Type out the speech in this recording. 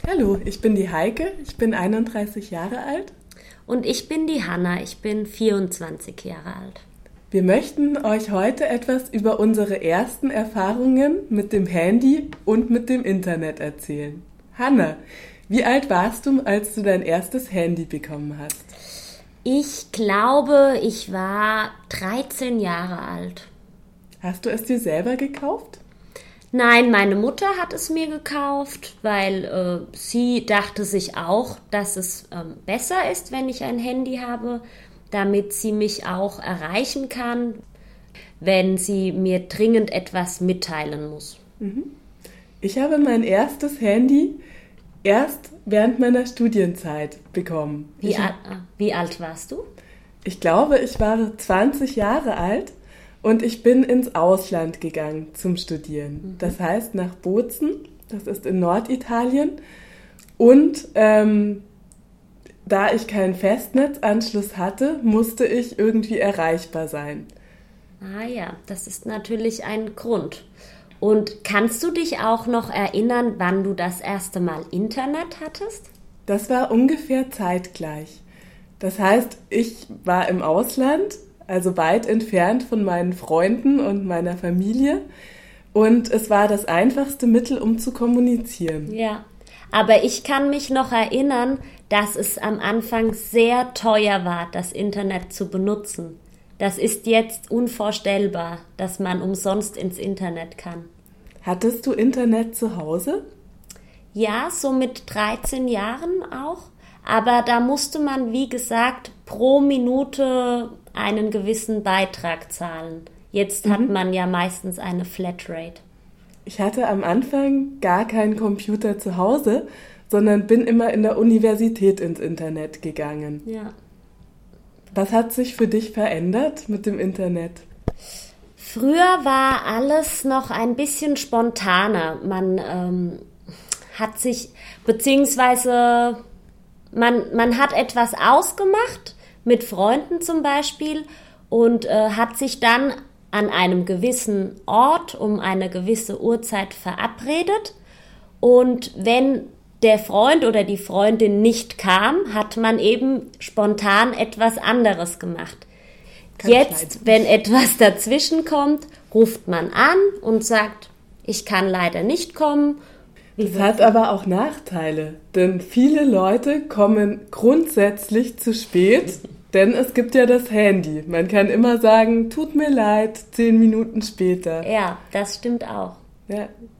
Hallo, ich bin die Heike, ich bin 31 Jahre alt. Und ich bin die Hanna, ich bin 24 Jahre alt. Wir möchten euch heute etwas über unsere ersten Erfahrungen mit dem Handy und mit dem Internet erzählen. Hanna, wie alt warst du, als du dein erstes Handy bekommen hast? Ich glaube, ich war 13 Jahre alt. Hast du es dir selber gekauft? Nein, meine Mutter hat es mir gekauft, weil sie dachte sich auch, dass es besser ist, wenn ich ein Handy habe, damit sie mich auch erreichen kann, wenn sie mir dringend etwas mitteilen muss. Ich habe mein erstes Handy erst während meiner Studienzeit bekommen. Wie alt warst du? Ich glaube, ich war 20 Jahre alt und ich bin ins Ausland gegangen zum Studieren. Das heißt nach Bozen, das ist in Norditalien. Und da ich keinen Festnetzanschluss hatte, musste ich irgendwie erreichbar sein. Ah ja, das ist natürlich ein Grund. Und kannst du dich auch noch erinnern, wann du das erste Mal Internet hattest? Das war ungefähr zeitgleich. Das heißt, ich war im Ausland, also weit entfernt von meinen Freunden und meiner Familie. Und es war das einfachste Mittel, um zu kommunizieren. Ja, aber ich kann mich noch erinnern, dass es am Anfang sehr teuer war, das Internet zu benutzen. Das ist jetzt unvorstellbar, dass man umsonst ins Internet kann. Hattest du Internet zu Hause? Ja, so mit 13 Jahren auch. Aber da musste man, wie gesagt, pro Minute einen gewissen Beitrag zahlen. Jetzt hat man ja meistens eine Flatrate. Ich hatte am Anfang gar keinen Computer zu Hause, sondern bin immer in der Universität ins Internet gegangen. Ja. Was hat sich für dich verändert mit dem Internet? Früher war alles noch ein bisschen spontaner. Man hat sich, beziehungsweise man hat etwas ausgemacht, mit Freunden zum Beispiel, und hat sich dann an einem gewissen Ort um eine gewisse Uhrzeit verabredet. Und wenn der Freund oder die Freundin nicht kam, hat man eben spontan etwas anderes gemacht. Jetzt, wenn etwas dazwischen kommt, ruft man an und sagt, ich kann leider nicht kommen. Das hat aber auch Nachteile, denn viele Leute kommen grundsätzlich zu spät, denn es gibt ja das Handy. Man kann immer sagen, tut mir leid, 10 Minuten später. Ja, das stimmt auch. Ja.